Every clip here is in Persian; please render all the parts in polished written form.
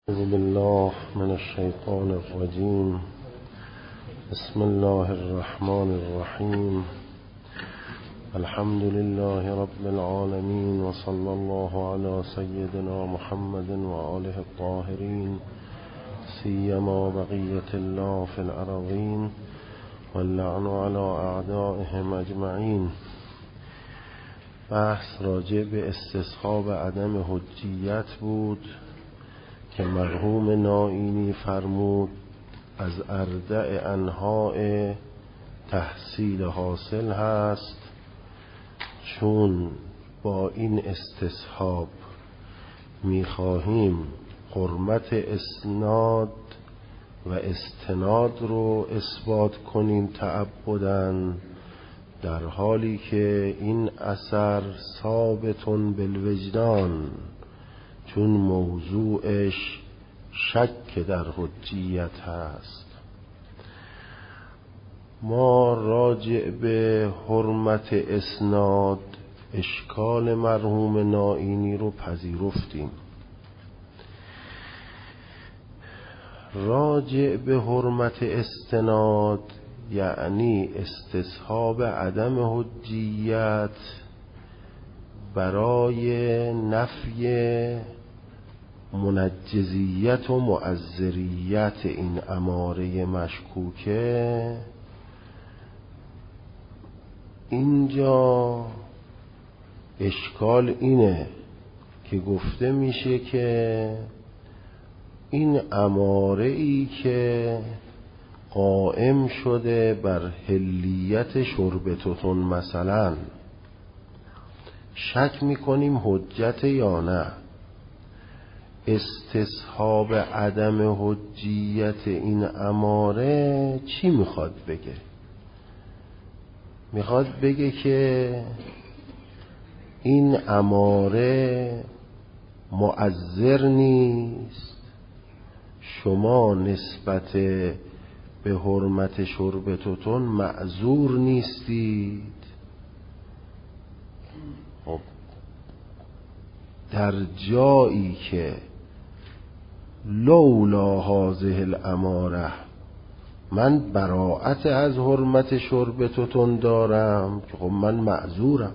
أعوذ بالله من الشيطان الرجيم. بسم الله الرحمن الرحيم. الحمد لله رب العالمين، وصلى الله على سيدنا محمد وآله الطاهرين، سيما بقية الله في الأراضين، واللعن على أعدائهم أجمعين. بحث راجع به استصحاب عدم حجیت بود که مرحوم نائینی فرمود از اردع انواع تحصیل حاصل هست، چون با این استصحاب میخواهیم حرمت اسناد و استناد رو اثبات کنیم تعبداً، در حالی که این اثر ثابتون بالوجدان، چون موضوعش شک در حجیت هست. ما راجع به حرمت اسناد اشکال مرحوم نائینی رو پذیرفتیم. راجع به حرمت استناد یعنی استصحاب عدم حجیت برای نفی منجزیت و معذریت این اماره مشکوکه. اینجا اشکال اینه که گفته میشه که این اماره ای که قائم شده بر حلیت شربتتون مثلا، شک میکنیم حجت یا نه. استصحاب عدم حجیت این اماره چی میخواد بگه؟ میخواد بگه که این اماره مؤثر نیست، شما نسبت به حرمت شربتتون معذور نیستید. خب در جایی که لولا هذه الاماره من براءت از حرمت شربتتون دارم، که خب من معذورم.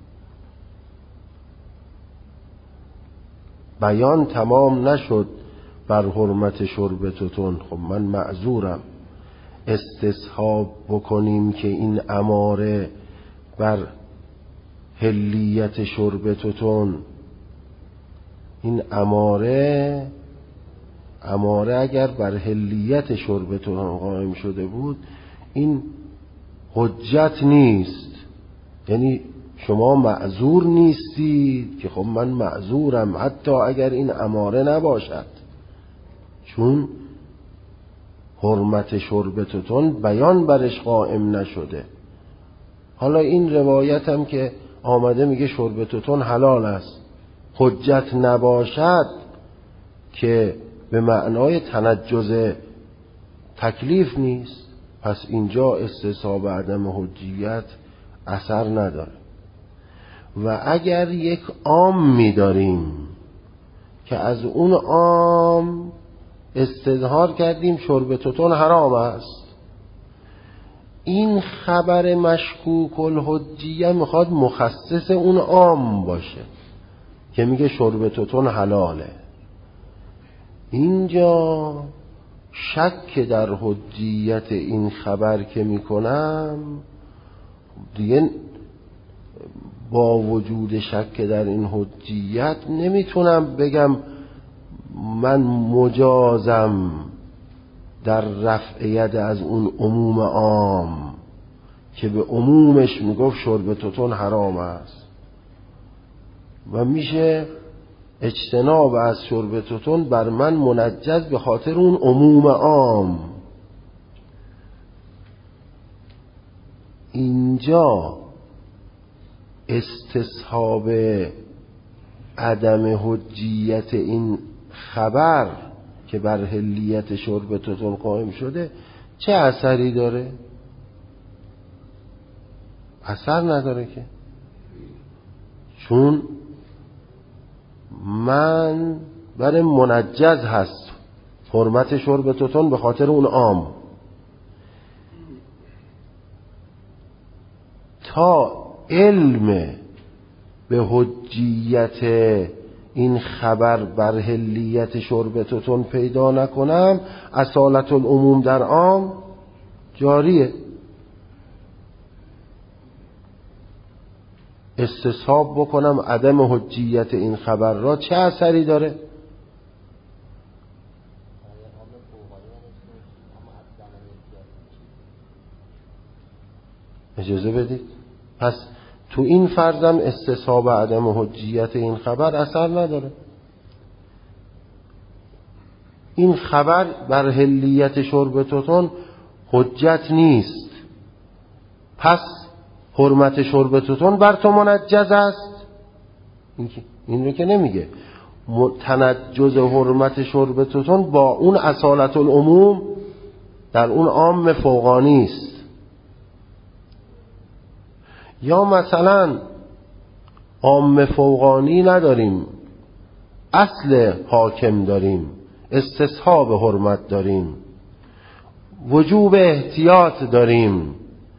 بیان تمام نشد بر حرمت شربتتون، خب من معذورم. استصحاب بکنیم که این اماره بر حلیت شربتتون، این اماره اگر بر حلیت شربتتون قائم شده بود، این حجت نیست، یعنی شما معذور نیستید، که خب من معذورم حتی اگر این اماره نباشد، چون حرمت شربتتون بیان برش قائم نشده. حالا این روایت هم که آمده میگه شربتتون حلال است، حجت نباشد که به معنای تنجز تکلیف نیست، پس اینجا استصحاب عدم حجیت اثر نداره. و اگر یک عام می‌داریم که از اون عام استظهار کردیم شربتتون حرام است، این خبر مشکوک الحجیه میخواد مخصص اون عام باشه که میگه شربتتون حلاله. اینجا شک در حجیت این خبر که میکنم دیگه، با وجود شک در این حجیت نمیتونم بگم من مجازم در رفع ید از اون عموم عام که به عمومش میگفت شربتتون حرام است، و میشه اجتناب از شربتتون بر من منجز به خاطر اون عموم عام. اینجا استصحاب عدم حجیت این خبر که بر حلیت شربتتون قائم شده چه اثری داره؟ اثر نداره که، چون من برای منجز هست حرمت شرب توتون به خاطر اون عام. تا علم به حجیت این خبر بر حلیت شرب توتون پیدا نکنم، اصالت العموم در عام جاریه. استصحاب بکنم عدم حجیت این خبر را چه اثری داره؟ اجازه بدید. پس تو این فرضم استصحاب عدم حجیت این خبر اثر نداره. این خبر بر حلیت شرب توتون حجت نیست، پس حرمت شرب توتون بر تو منجز است. این رو که نمیگه. تنجز حرمت شرب توتون با اون اصالت العموم در اون عام فوقانی است. یا مثلا عام فوقانی نداریم، اصل حاکم داریم، استصحاب حرمت داریم، وجوب احتیاط داریم.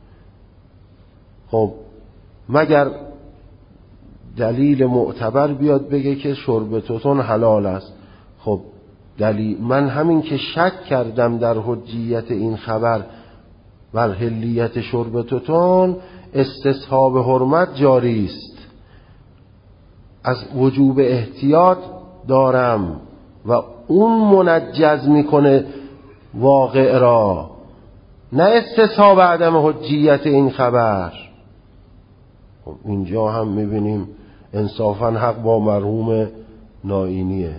خب مگر دلیل معتبر بیاد بگه که شرب توتون حلال است؟ خب دلیل من همین که شک کردم در حجیت این خبر بر حلیت شرب توتون، استصحاب حرمت جاری است، از وجوب احتیاط دارم و اون منجز میکنه واقع را، نه استصحاب عدم حجیت این خبر. خب اینجا هم میبینیم انصافا حق با مرحوم نائینیه.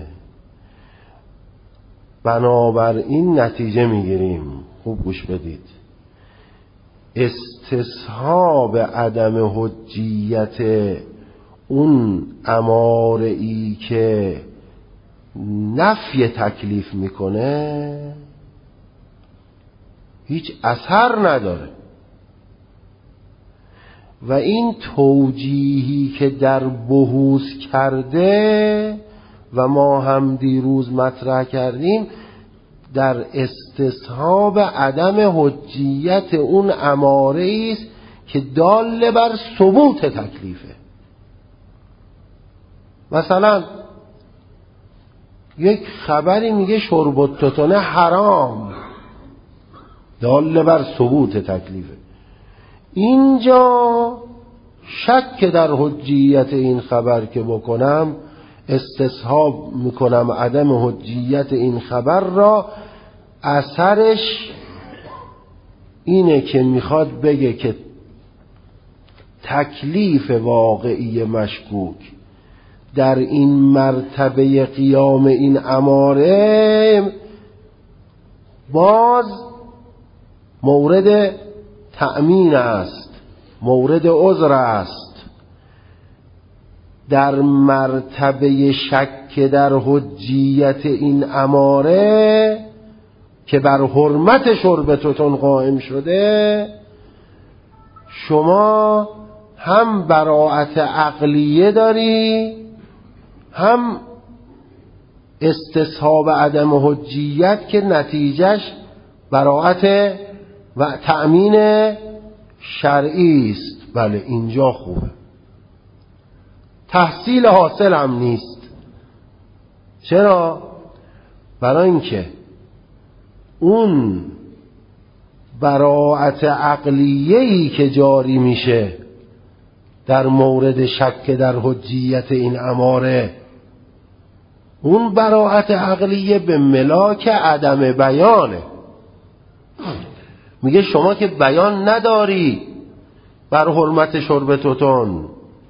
بنابراین نتیجه میگیریم، خوب گوش بدید، استصحاب عدم حجیت اون اماره‌ای که نفی تکلیف میکنه هیچ اثر نداره و این توجیهی که در بحوث کرده و ما هم دیروز مطرح کردیم در استصحاب عدم حجیت اون اماره است که دال بر ثبوت تکلیفه. مثلا یک خبری میگه شرب التوتون حرام، دال بر ثبوت تکلیفه. اینجا شک در حجیت این خبر که بکنم، استصحاب میکنم عدم حجیت این خبر را، اثرش اینه که میخواد بگه که تکلیف واقعی مشکوک در این مرتبه قیام این اماره باز مورد تأمین است، مورد عذر است. در مرتبه شک در حجیت این اماره که بر حرمت شرب توتون قائم شده، شما هم براءت عقلیه داری، هم استصحاب عدم حجیت که نتیجهش براءت و تأمین شرعی است. بله اینجا خوبه، تحصیل حاصل هم نیست. چرا؟ برای اینکه اون براءت عقلیه‌ای که جاری میشه در مورد شک در حجیت این اماره، اون براءت عقلیه به ملاک عدم بیانه. میگه شما که بیان نداری بر حرمت شرب توتون،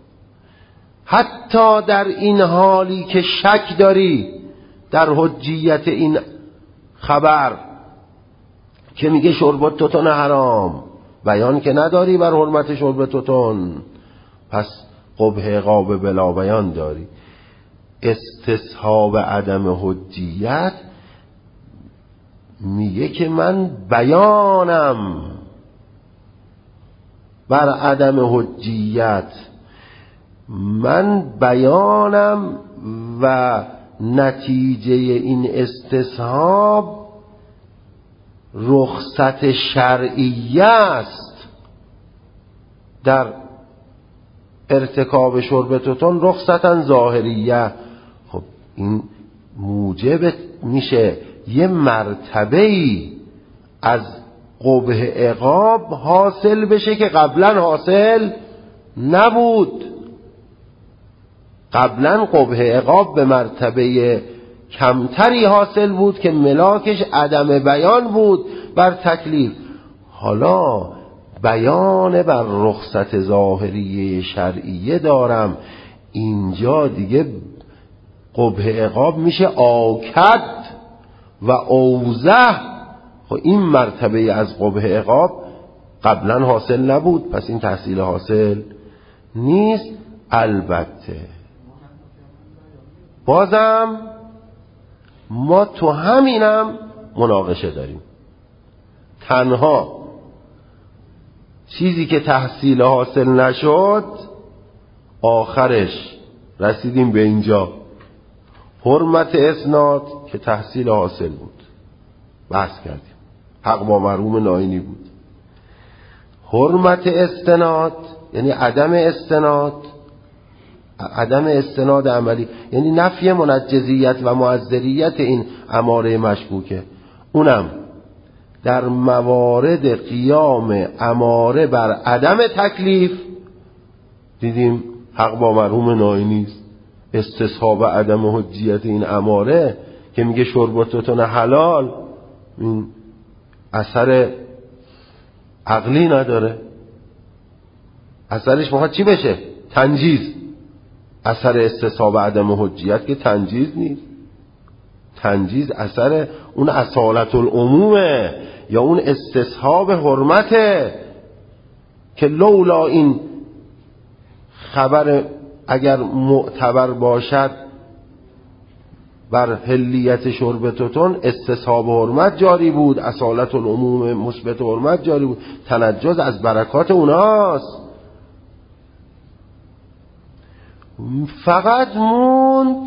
حتی در این حالی که شک داری در حجیت این خبر که میگه شرب توتون حرام، بیان که نداری بر حرمت شرب توتون، پس قبح قاب بلا بیان داری. استصحاب عدم حجیت میگه که من بیانم بر عدم حجیت، من بیانم و نتیجه این استصحاب رخصت شرعیه است. در ارتکاب شرب توتون رخصتن ظاهریه. خب این موجب میشه یه مرتبه‌ای از قبح عقاب حاصل بشه که قبلا حاصل نبود. قبلا قبح عقاب به مرتبه کمتری حاصل بود که ملاکش عدم بیان بود بر تکلیف. حالا بیان بر رخصت ظاهریه شرعیه دارم، اینجا دیگه قبح عقاب میشه آکد و اوضح. خب این مرتبه از قبح عقاب قبلا حاصل نبود، پس این تحصیل حاصل نیست. البته بازم ما تو همینم مناقشه داریم. تنها چیزی که تحصیل حاصل نشد آخرش رسیدیم به اینجا، حرمت اسناد که تحصیل حاصل بود، بحث کردیم، حق با مرحوم ناینی بود. حرمت استناد یعنی عدم استناد، عدم استناد عملی یعنی نفی منجزیت و معذریت این اماره مشکوکه، اونم در موارد قیام اماره بر عدم تکلیف. دیدیم حق با مرحوم ناینی است، استصحاب عدم حجیت این اماره که میگه شرب توتون حلال، این اثر عقلی نداره، اثرش میخواد چی بشه؟ تنجیز. اثر استصحاب عدم حجیت که تنجیز نیست، تنجیز اثر اون اصالت العمومه یا اون استصحاب حرمته که لولا این خبر اگر معتبر باشد بر حلیت شرب توتون استصحاب حرمت جاری بود، اصالت العموم مثبت حرمت جاری بود، تنجز از برکات اوناست. فقط موند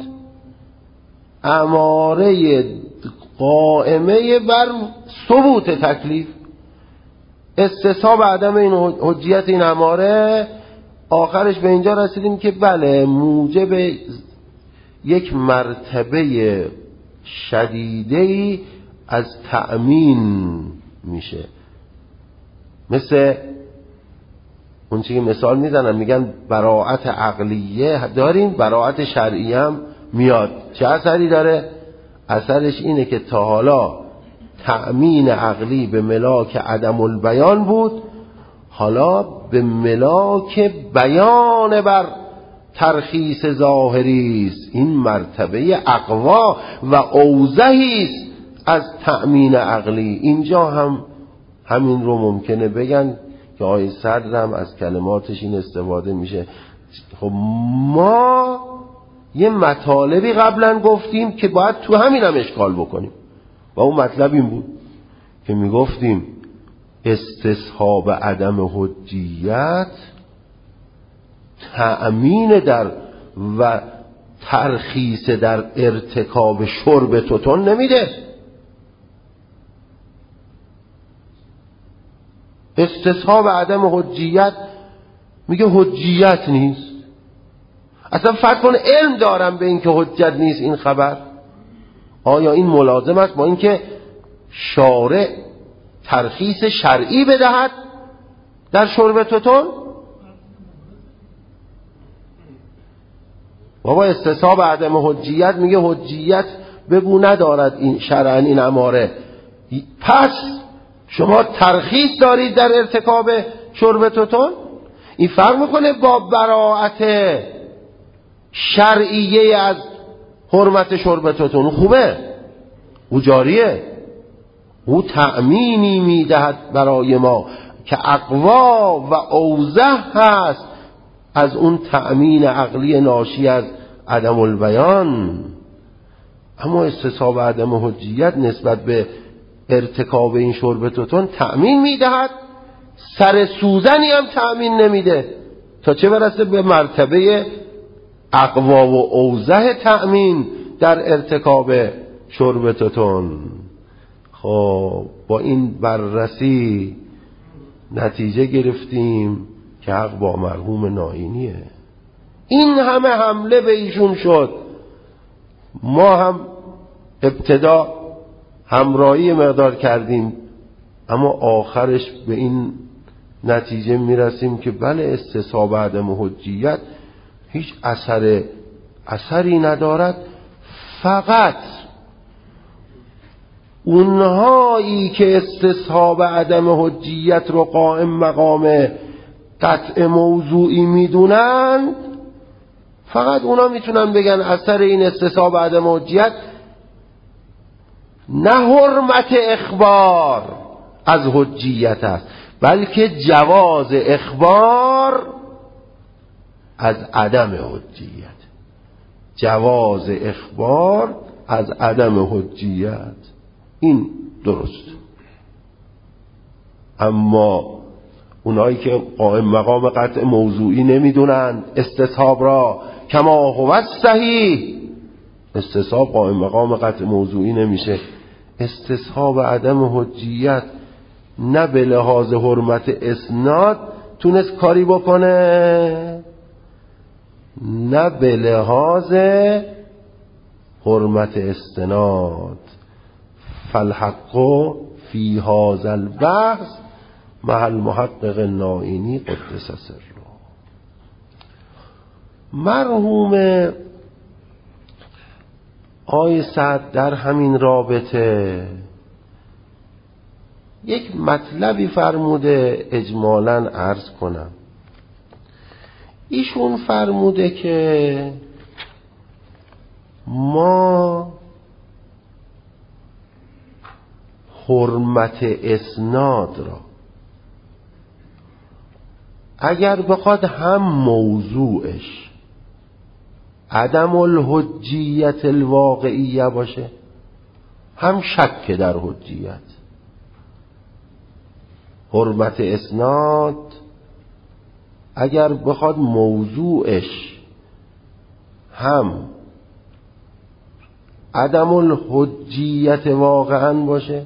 اماره قائمه بر ثبوت تکلیف، استصحاب عدم این حجیت این اماره. آخرش به اینجا رسیدیم که بله موجب یک مرتبه شدیده‌ای از تأمین میشه. مثل اون چیزی که مثال میزنن میگن براءت عقلیه داریم، براءت شرعیه هم میاد. چه اثری داره؟ اثرش اینه که تا حالا تأمین عقلی به ملاک عدم البیان بود، حالا به ملاک بیان بر ترخیص ظاهری است. این مرتبه اقوا و اوضحی است از تأمین عقلی. اینجا هم همین رو ممکنه بگن که آقای صدر هم از کلماتش این استفاده میشه. خب ما یه مطالبی قبلا گفتیم که باید تو همین هم اشکال بکنیم و اون مطلب این بود که میگفتیم استصحاب عدم حجیت تأمین در و ترخیص در ارتکاب شرب توتون نمیده. استصحاب عدم حجیت میگه حجیت نیست. اصلا فرق کن علم دارم به این که حجت نیست این خبر. آیا این ملازم است با اینکه شارع ترخیص شرعی بدهد در شرب توتون؟ بابا استصحاب عدم حجیت میگه حجیت بگو ندارد این شرعاً این اماره، پس شما ترخیص دارید در ارتکاب شرب توتون. این فرق میکنه با براءت شرعیه از حرمت شرب توتون. خوبه، او جاریه، او تأمینی میدهد برای ما که اقوا و اوضح هست از اون تأمین عقلی ناشی از عدم البیان. اما استصحاب عدم حجیت نسبت به ارتکاب این شرب توتون تأمین میدهد، سر سوزنی هم تأمین نمیده، تا چه برسه به مرتبه اقوا و اوضح تأمین در ارتکاب شربتتون. خب با این بررسی نتیجه گرفتیم که حق با مرحوم نائینیه. این همه حمله به ایشون شد، ما هم ابتدا همراهی مقدار کردیم، اما آخرش به این نتیجه میرسیم که بله، استصحاب عدم حجیت هیچ اثری ندارد. فقط اونهایی که استصحاب عدم حجیت رو قائم مقام قطع موضوعی میدونن، فقط اونا میتونن بگن اثر این استصحاب عدم حجیت نه حرمت اخبار از حجیت است، بلکه جواز اخبار از عدم حجیت. جواز اخبار از عدم حجیت، این درست. اما اونایی که قائم مقام قطع موضوعی نمیدونن استصحاب را کما هو صحیح، استصحاب قائم مقام قطع موضوعی نمیشه. استصحاب عدم حجیت نه به لحاظ حرمت اسناد تونست کاری بکنه، نه به لحاظ حرمت استناد. فالحق فی هذا البحث مع المحقق نائینی قدس سره. مرحوم آقای سعد در همین رابطه یک مطلبی فرموده، اجمالاً عرض کنم. ایشون فرموده که ما حرمت اسناد را اگر بخواد هم موضوعش عدم الحجیت الواقعیه باشه، هم شک در حجیت. حرمت اسناد اگر بخواد موضوعش هم عدم الحجیت واقعا باشه،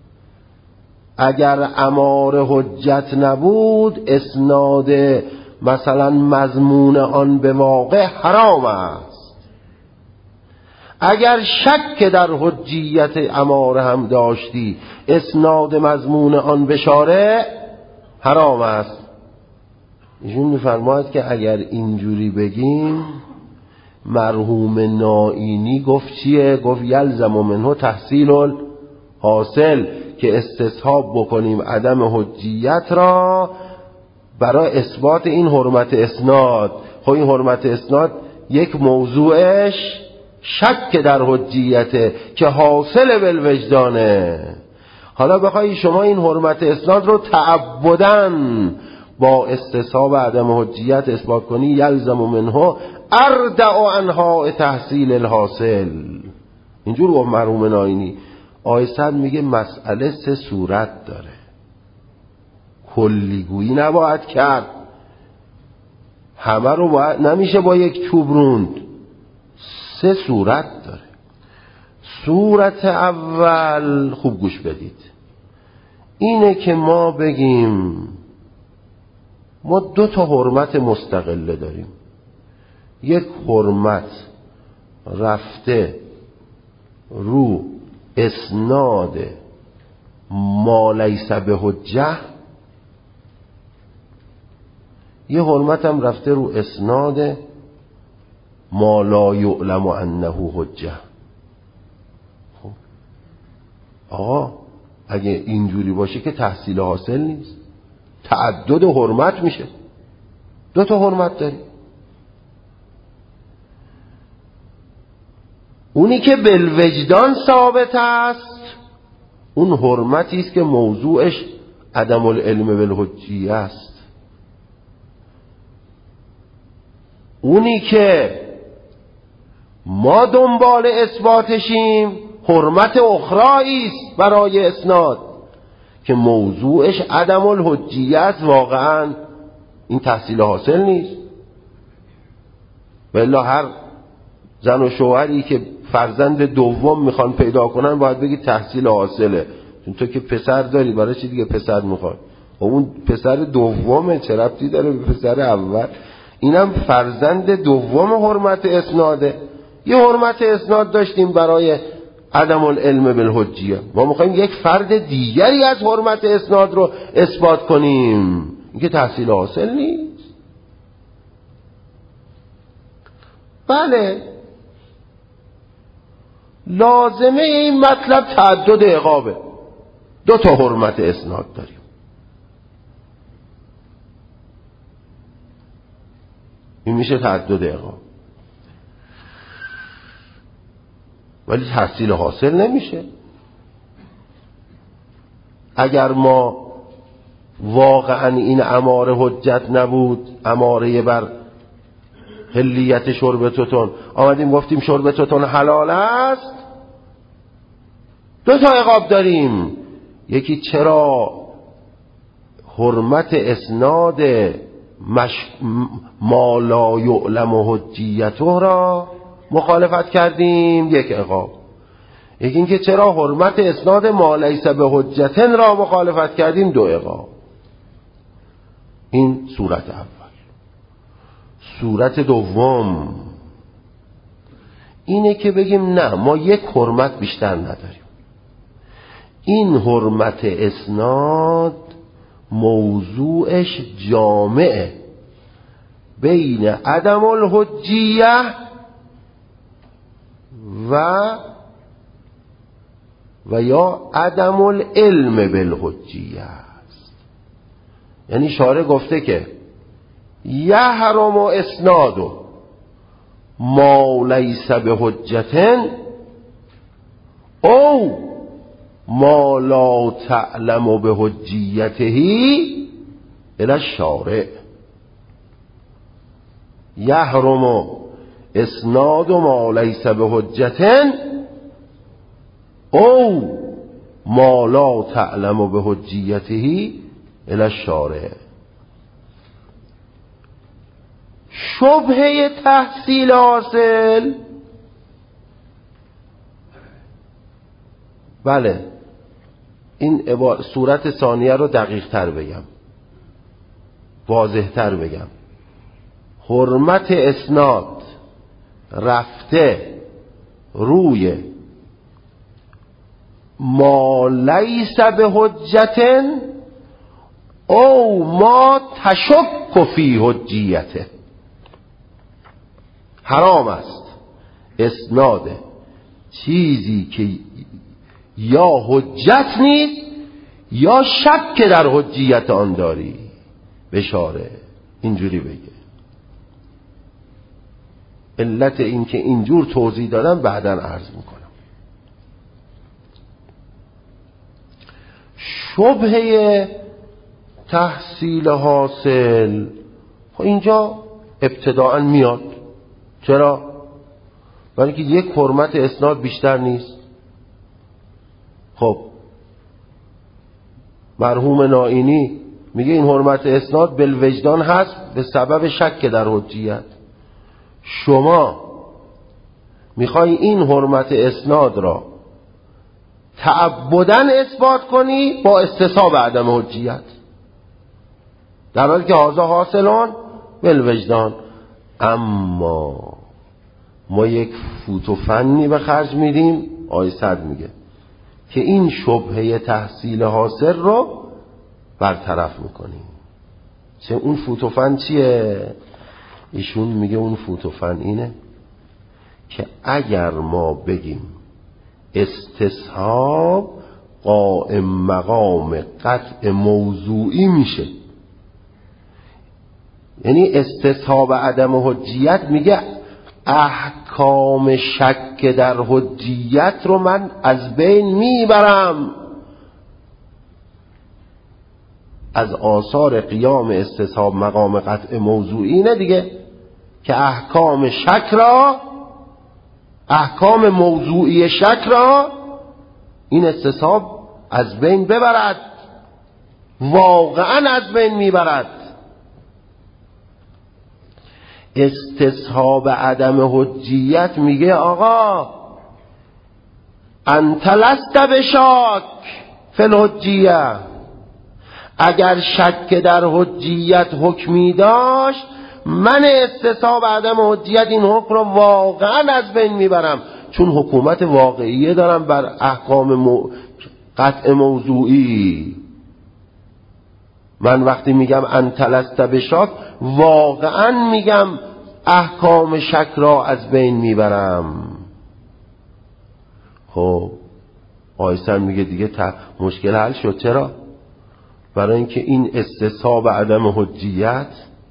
اگر امار حجت نبود اسناد مثلا مضمون آن به واقع حرام است. اگر شک در حجیت امار هم داشتی اسناد مضمون آن به شارع حرام است. ایشون میفرماید که اگر اینجوری بگیم، مرحوم نائینی گفت چیه؟ گفت یلزم منه تحصیل الحاصل، که استصحاب بکنیم عدم حجیت را برای اثبات این حرمت اسناد. خب این حرمت اسناد یک موضوعش شک در حجیته که حاصل بالوجدانه. حالا بخوای شما این حرمت اسناد رو تعبداً با استصحاب عدم حجیت اثبات کنی، یلزم منه اردع انها تحصیل الحاصل. اینجور گفت مرحوم نائینی. آقای سعد میگه مسئله 3 صورت داره، کلیگویی نباید کرد، همه رو باید نمیشه با یک چوب روند. 3 صورت داره. صورت اول خوب گوش بدید، اینه که ما بگیم ما 2 تا حرمت مستقله داریم. یک حرمت رفته رو اسناد ما لیس به حجه، یه حرمت هم رفته رو اسناد ما لا یعلم انه حجه. خب آقا اگه اینجوری باشه که تحصیل حاصل نیست، تعدد حرمت میشه. 2 تا حرمت داری. اونی که بالوجدان ثابت است اون حرمتی است که موضوعش عدم العلم بالحجیه است. اونی که ما دنبال اثباتشیم حرمت اخرایی است برای اسناد که موضوعش عدم الحجیه است، واقعا این تحصیل حاصل نیست. والا هر زن و شوهری که فرزند دوم میخوان پیدا کنن باید بگی تحصیل حاصله، چون تو که پسر داری برای چی دیگه پسر میخوای؟ اون پسر دومه، چه ربطی داره به پسر اول؟ اینم فرزند دوم حرمت اسناده. یه حرمت اسناد داشتیم برای عدم العلم بالحجیه، ما میخوایم یک فرد دیگری از حرمت اسناد رو اثبات کنیم، این که تحصیل حاصل نیست. بله، لازمه این مطلب تعدد عقابه. 2 تا حرمت اسناد داریم. این میشه تعدد عقاب، ولی تحصیل حاصل نمیشه. اگر ما واقعا این اماره حجت نبود، اماره بر حلیت شرب توتون، آمدیم گفتیم شرب توتون حلال است، 2 تا عقاب داریم. یکی چرا حرمت اسناد ما لا یعلم حجیته را مخالفت کردیم، 1 عقاب. یکی این که چرا حرمت اسناد ما لیس به حجتن را مخالفت کردیم، 2 عقاب. این صورت اول. صورت دوم اینه که بگیم نه، ما 1 حرمت بیشتر نداریم. این حرمت اسناد موضوعش جامعه بین عدم الحجیه و یا عدم العلم بالحجیه است. یعنی شارع گفته که یحرم اسناد ما لیس به حجتن او ما لا تعلم به حجیته الی الشارع. یحرم اسناد ما لیس به حجتن او ما لا تعلم به حجیته الی الشارع. شبهه تحصیل حاصل، بله، این صورت ثانیه رو دقیق تر بگم، واضح تر بگم. حرمت اسناد رفته روی ما لیس به حجتن او ما تشک فی حجیته. حرام است اسناد چیزی که یا حجت نیست یا شک در حجیت آن داری. بشاره اینجوری بگه. علت این که اینجور توضیح دادم بعداً عرض میکنم. شبهه تحصیل حاصل اینجا ابتداءً میاد. چرا؟ برای که 1 حرمت اسناد بیشتر نیست. خب مرحوم نائینی میگه این حرمت اسناد بالوجدان هست به سبب شک در حجیت. شما میخوای این حرمت اسناد را تعبداً اثبات کنی با استصحاب عدم حجیت، در حالی که هذا حاصلان بالوجدان. اما ما یک فوت و فنی به خرج میدیم، آیه صد میگه که این شبهه تحصیل حاصل رو برطرف میکنیم. چه اون فوت و فن چیه؟ ایشون میگه اون فوت و فن اینه که اگر ما بگیم استصحاب قائم مقام قطع موضوعی میشه، یعنی استصحاب عدم حجیت میگه احکام شک در حجیت رو من از بین میبرم. از آثار قیام استصحاب مقام قطع موضوعی نه دیگه که احکام شک را، احکام موضوعی شک را این استصحاب از بین ببرد، واقعا از بین میبرد. استصحاب عدم حجیت میگه آقا انت لست بشاک فی الحجیه، اگر شک در حجیت حکمی داشت من استصحاب عدم حجیت این حکم رو واقعا از بین میبرم، چون حکومت واقعیه دارم بر احکام قطع موضوعی. من وقتی میگم انت لست بشاک واقعا میگم احکام شک را از بین میبرم. خب آیسن میگه دیگه مشکل حل شد. چرا؟ برای اینکه این استصحاب عدم حجیت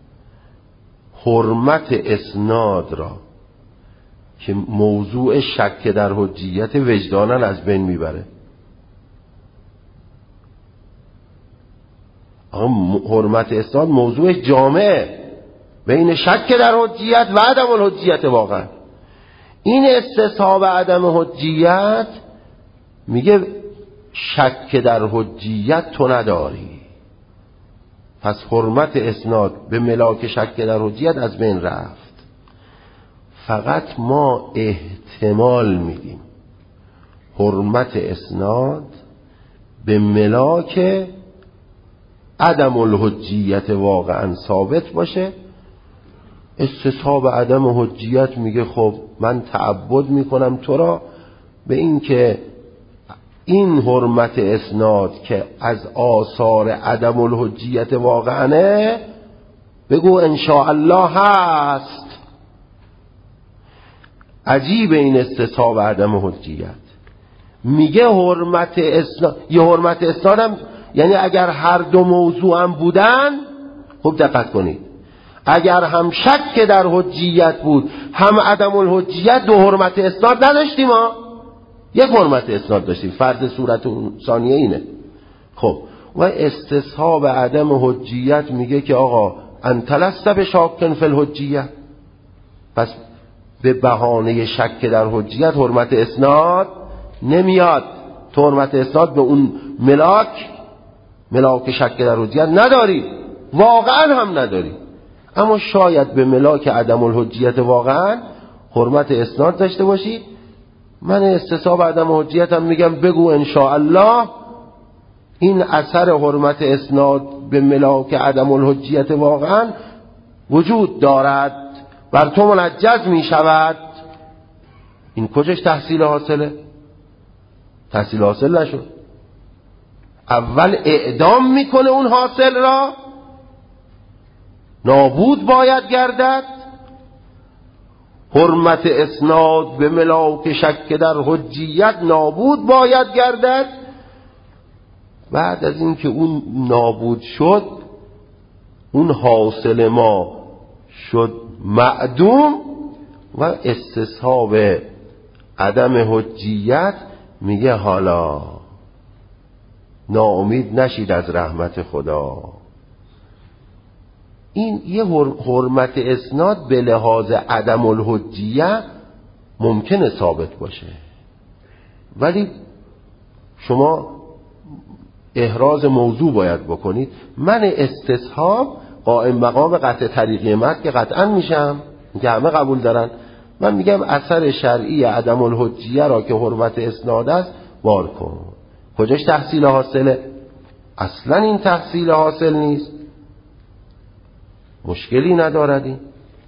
حرمت اسناد را که موضوع شک در حجیت وجدانا از بین میبره. حرمت اسناد موضوع جامعه بین شک در حجیت و عدم الحجیت واقعا. این استصحاب عدم حجیت میگه شک در حجیت تو نداری، پس حرمت اسناد به ملاک شک در حجیت از بین رفت. فقط ما احتمال میدیم حرمت اسناد به ملاک عدم الحجیت واقعا ثابت باشه. استصحاب عدم حجیت میگه خب من تعبد میکنم تو را به این که این حرمت اسناد که از آثار عدم الحجیت واقعا بگو انشاءالله هست. عجیب این استصحاب عدم حجیت. میگه حرمت اسناد، یه حرمت اسناد هم یعنی اگر هر دو موضوع هم بودن، خب دقت کنید، اگر هم شک در حجیت بود هم عدم الحجیت، دو حرمت اسناد نداشتیم ها، یک حرمت اسناد داشتیم. فرض صورت ثانیه اینه. خب و استصحاب عدم حجیت میگه که آقا انت لست بشاک فی الحجیه، پس به بهانه شک در حجیت حرمت اسناد نمیاد. تو حرمت اسناد به اون ملاک شک در حجیت نداری، واقعا هم نداری، اما شاید به ملاک عدم الحجیت واقعا حرمت اسناد داشته باشی. من استصحاب عدم حجیت هم میگم بگو انشاءالله این اثر حرمت اسناد به ملاک عدم الحجیت واقعا وجود دارد، بر تو منجز میشود. این کجاش تحصیل حاصله؟ تحصیل حاصل نشد. اول اعدام میکنه اون حاصل را، نابود باید گردد. حرمت اسناد به ملاک شک در حجیت نابود باید گردد. بعد از اینکه اون نابود شد، اون حاصل ما شد معدوم و استصحاب عدم حجیت میگه حالا ناامید نشید از رحمت خدا. این یه حرمت اسناد به لحاظ عدم الحجیه ممکنه ثابت باشه، ولی شما احراز موضوع باید بکنید. من استصحاب قائم مقام قطع طریقی مد که قطعا میشم که همه قبول دارن. من میگم اثر شرعی عدم الحجیه را که حرمت اسناد است بار کن. کجاش تحصیل حاصله؟ اصلا این تحصیل حاصل نیست، مشکلی ندارد این.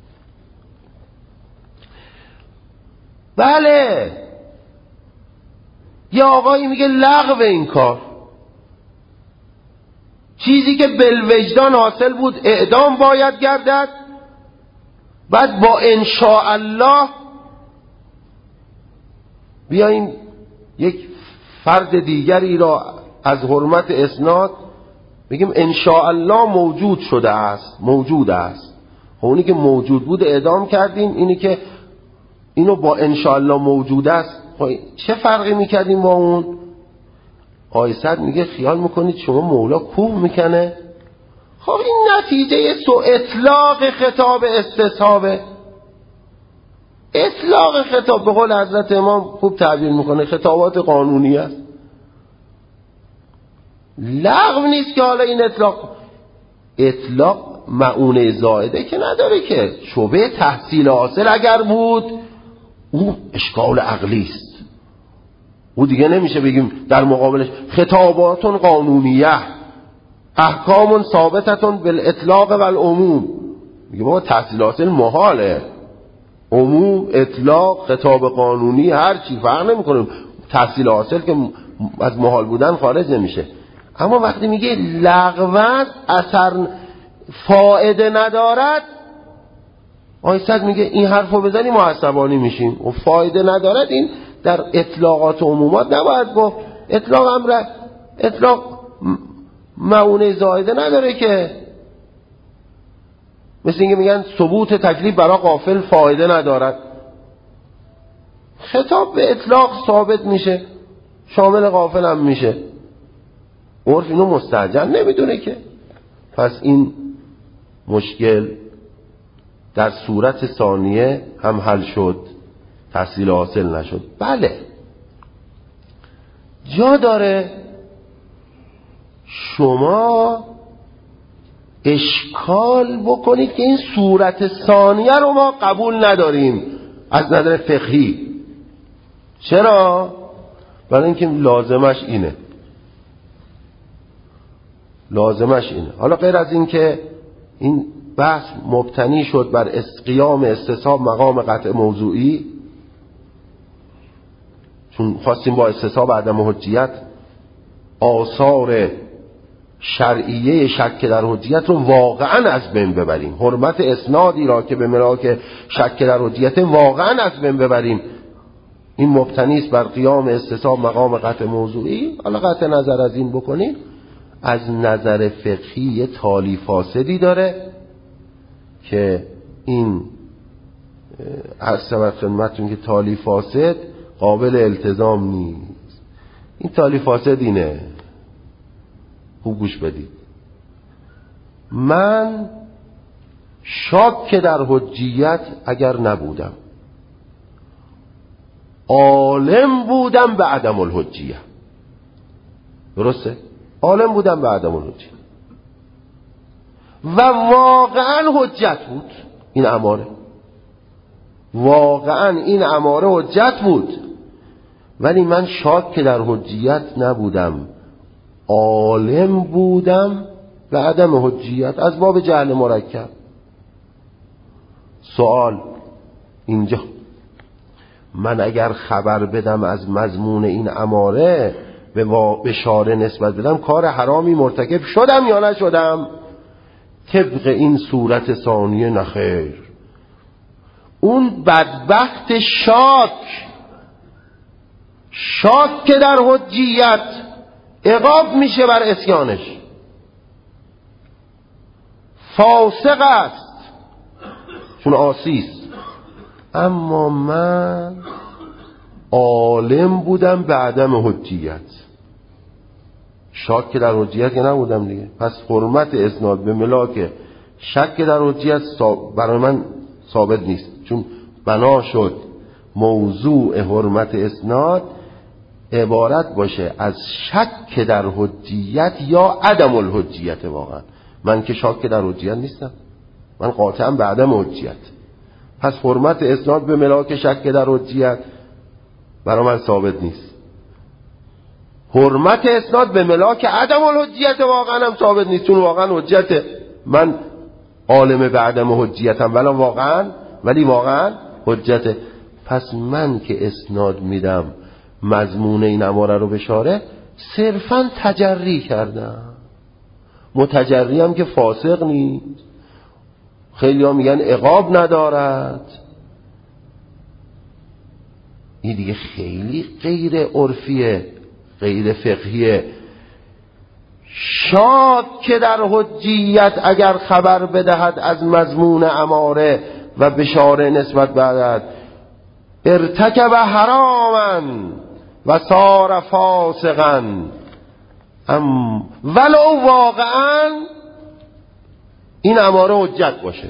بله یه آقایی میگه لغو این کار، چیزی که بالوجدان حاصل بود اعدام باید گردد، بعد با انشاءالله بیاییم یک فرد دیگری را از حرمت اسناد بگیم انشاءالله موجود شده است، موجود است. اونی که موجود بود اعدام کردیم، اینی که اینو با انشاءالله موجود است، چه فرقی میکردیم با اون؟ آیسد میگه خیال میکنید شما مولا کوه میکنه؟ خب این نتیجه اطلاق خطاب استصحابه. اطلاق خطاب به قول حضرت امام خوب تعبیر میکنه خطابات قانونی است، لغو نیست که حالا این اطلاق معونه زائده که نداره که. شعبه تحصیل حاصل اگر بود او اشکال عقلی است، او دیگه نمیشه بگیم در مقابلش خطابات قانونیه احکام ثابتتون بالاطلاق و العموم. میگه بابا تحصیل حاصل محاله، عموم، اطلاق، خطاب قانونی، هر چی فرق نمیکنه، تحصیل حاصل که از محال بودن خارج نمیشه. اما وقتی میگه لغو اثر فایده ندارد، آیستد میگه این حرفو بزنی ما عصبانی میشیم و فایده ندارد. این در اطلاقات و عمومات نباید گفت. اطلاق معونه زائده نداره که. مثل اینکه میگن ثبوت تکلیف برای غافل فایده ندارد. خطاب به اطلاق ثابت میشه، شامل غافل هم میشه. عرف اینو مستعجل نمیدونه که. پس این مشکل در صورت ثانیه هم حل شد، تحصیل حاصل نشد. بله جا داره شما اشکال بکنید که این صورت ثانیه رو ما قبول نداریم از نظر فقهی. چرا؟ برای اینکه لازمش اینه. حالا غیر از این که این بحث مبتنی شد بر قیام استصحاب مقام قطع موضوعی، چون خواستیم با استصحاب عدم حجیت آثار شرعیه شک در حجیت رو واقعا از بین ببریم، حرمت اسنادی را که به ملاک شک در حجیت واقعا از بین ببریم. این مبتنی است بر قیام استصحاب مقام قطع موضوعی. حالا قطع نظر از این بکنیم، از نظر فقهی تالی فاسدی داره که این عرض خدمتتون که تالی فاسد قابل التزام نیست. این تالی فاسد اینه، خوب گوش بدید. من شاک در حجیت اگر نبودم، عالم بودم به عدم الحجیه. درسته؟ عالم بودم به عدم الحجیه و واقعا حجت بود این اماره، واقعا این اماره حجت بود، ولی من شاک در حجیت نبودم، عالم بودم به عدم حجیت از باب جهل مرکب. سوال اینجا، من اگر خبر بدم از مضمون این اماره به شارع نسبت بدم، کار حرامی مرتکب شدم یا نشدم؟ طبق این صورت ثانیه نخیر. اون بدبخت شاک که در حجیت عقاب میشه بر اسیانش، فاسق است چون عاصیست. اما من عالم بودم به عدم حجیت، شاک در حجیت که نبودم دیگه. پس حرمت اسناد به ملاک شک در حجیت برای من ثابت نیست، چون بنا شد موضوع حرمت اسناد عبارت باشه از شک در حجیت یا عدم الحجیت. واقعا من که شاک در حجیت نیستم، من قاطعا به عدم حجیت. پس حرمت اسناد به ملاک شک در حجیت برای من ثابت نیست. حرمت اسناد به ملاک عدم الحجیت واقعا هم ثابت نیست، چون واقعا حجت من عالم به عدم حجیتم، ولی واقعا حجت. پس من که اسناد میدم مضمون این اماره رو به شارع، صرفا تجری کردم. متجری هم که فاسق نیست، خیلی ها میگن عقاب ندارد. این دیگه خیلی غیر عرفیه، غیر فقهیه. شاک که در حجیت اگر خبر بدهد از مضمون اماره و به شارع نسبت بدهد، ارتکب حراما و صار فاسقا، ولو واقعا این اماره حجت باشه،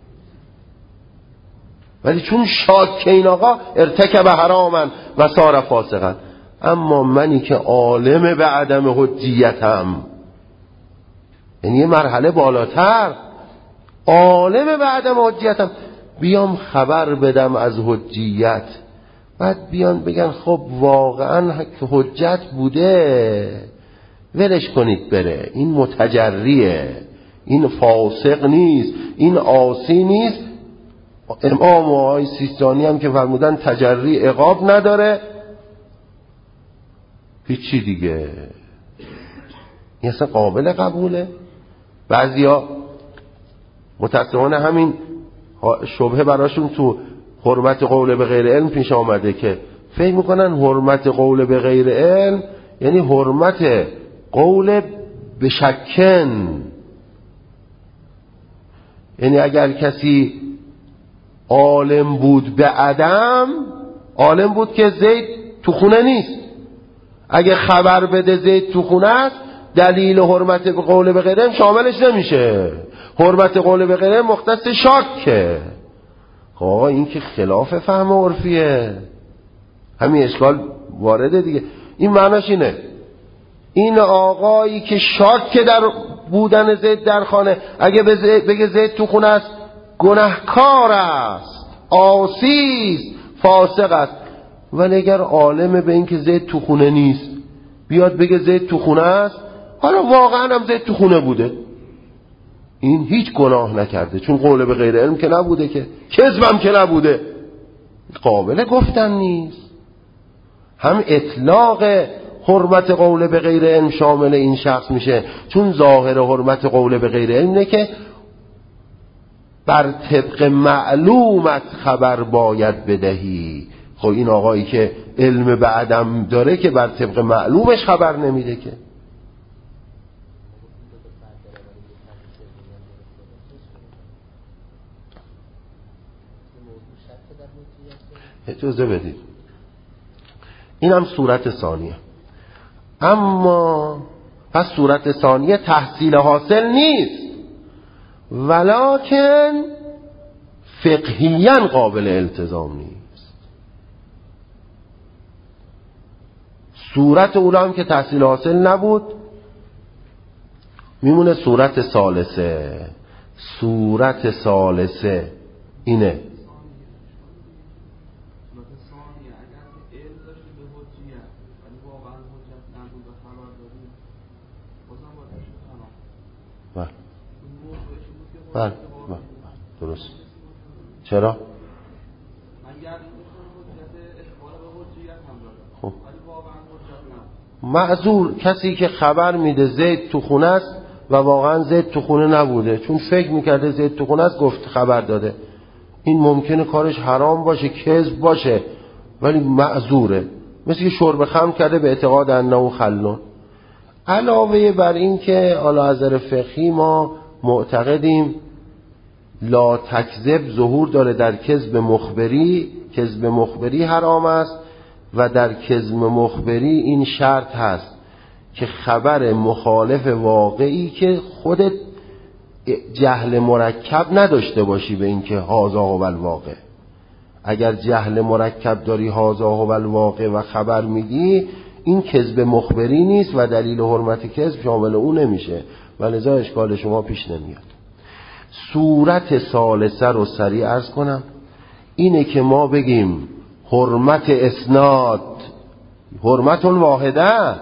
ولی چون شاک این آقا ارتکب حراما و صار فاسقا. اما منی که عالم به عدم حجیتم، یعنی یه مرحله بالاتر، عالم بعدم حجیتم، بیام خبر بدم از حجیت، بعد بیان بگن خب واقعا حجت بوده، ولش کنید بره، این متجریه، این فاسق نیست، این عاصی نیست. امام و آقای سیستانی هم که فرمودن تجری عقاب نداره، هیچی دیگه. این اصلا قابل قبوله؟ بعضیا متأسفانه همین شبهه براشون تو حرمت قول به غیر علم پیش آمده که فکر میکنن حرمت قول به غیر علم یعنی حرمت قول به شکن، یعنی اگر کسی عالم بود به عدم، عالم بود که زید تو خونه نیست، اگه خبر بده زید تو خونه است، دلیل حرمت قول به غیر علم شاملش نمیشه. حرمت قول به غیر علم مختص شاکه. خب آقا این که خلاف فهم عرفیه، همین اشکال وارده دیگه. این معناش اینه این آقایی که شاک در بودن زید در خانه، اگه بگه زید تو خونه است، گناهکار است، عاصی است، فاسق است. ولی اگر عالمه به این که زید تو خونه نیست، بیاد بگه زید تو خونه است، حالا واقعا هم زید تو خونه بوده، این هیچ گناه نکرده، چون قول به غیر علم که نبوده، که کذبم که نبوده، قابل گفتن نیست. هم اطلاق حرمت قول به غیر علم شامل این شخص میشه، چون ظاهر حرمت قول به غیر علم اینه که بر طبق معلومت خبر باید بدهی. خب این آقایی که علم به عدم داره که بر طبق معلومش خبر نمیده که. اجازه بدید، این هم صورت ثانیه. اما پس صورت ثانیه تحصیل حاصل نیست، ولکن فقهیاً قابل التزام نیست. صورت اولا هم که تحصیل حاصل نبود، میمونه صورت ثالثه. صورت ثالثه اینه بله درست. چرا؟ خب معذور کسی که خبر میده زید تو خونه است و واقعا زید تو خونه نبوده، چون فکر میکرده زید تو خونه است گفت خبر داده، این ممکنه کارش حرام باشه، کذب باشه، ولی معذوره. مثل که شرب خمر کرده به اعتقاد انه خلون. علاوه بر این که اعلی نظر فقهی ما معتقدیم لا تکذب ظهور داره در کذب مخبری، کذب مخبری حرام است و در کذب مخبری این شرط هست که خبر مخالف واقعی که خودت جهل مرکب نداشته باشی به این که هذا هو الواقع. اگر جهل مرکب داری هذا هو الواقع و خبر میدی، این کذب مخبری نیست و دلیل حرمت کذب شامل اون نمیشه و لذا اشکال شما پیش نمیاد. صورت ثالثه رو سریع عرض کنم، اینه که ما بگیم حرمت اسناد، حرمت واحده،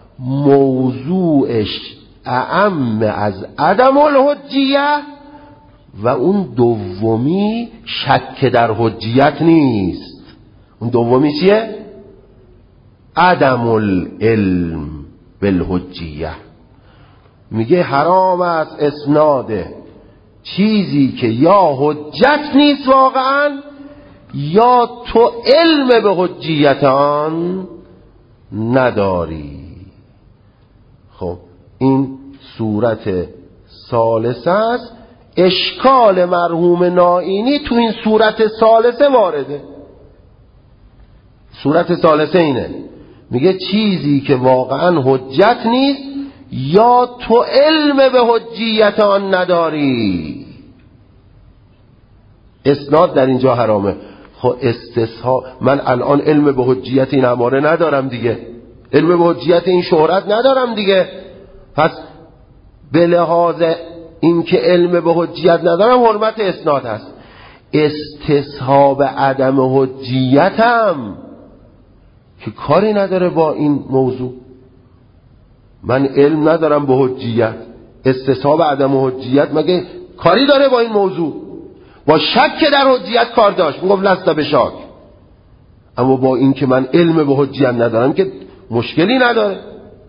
موضوعش اعم از عدم الحجیه و اون دومی شک در حجیت نیست. اون دومی چیه؟ عدم العلم بالحجیه. میگه حرام است اسناده چیزی که یا حجت نیست واقعا یا تو علم به حجیت آن نداری. خب این صورت ثالثه است. اشکال مرحوم نائینی تو این صورت ثالثه وارده. صورت ثالثه اینه، میگه چیزی که واقعا حجت نیست یا تو علم به حجیت آن نداری. اسناد در اینجا حرامه. خب استصحاب، من الان علم به حجیت این اماره ندارم دیگه، علم به حجیت این شهرت ندارم دیگه، پس به لحاظ این که علم به حجیت ندارم حرمت اسناد هست. استصحاب عدم حجیتم که کاری نداره با این موضوع. من علم ندارم به حجیت، استصحاب عدم حجیت مگه کاری داره با این موضوع؟ با شک در حجیت کار داشت، میگفت لست به شک. اما با این که من علم به حجیت ندارم که مشکلی نداره.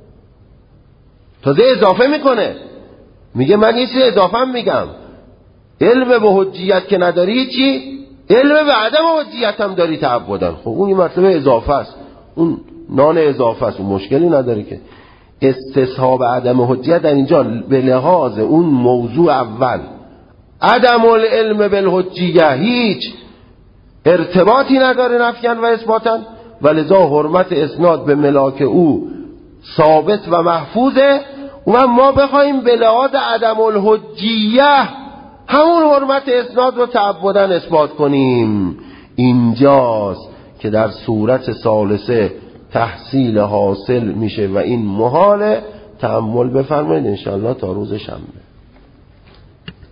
تازه اضافه میکنه، میگه من یه چیز اضافه میگم، علم به حجیت که نداری چی؟ علم به عدم حجیت هم داری تعبدن. خب اون یه مطلب اضافه است، اون نان اضافه است، اون مشکلی نداره که. استصحاب عدم حجیت در اینجا به لحاظ اون موضوع اول، عدم العلم بالحجیه هیچ ارتباطی نداره نفیاً و اثباتاً، ولذا حرمت اسناد به ملاک او ثابت و محفوظه. و ما بخوایم به لحاظ عدم الحجیه همون حرمت اسناد رو تعبداً اثبات کنیم، اینجاست که در صورت ثالثه تحصیل حاصل میشه و این محاله. تأمل بفرمایید انشاءالله تا روز شنبه.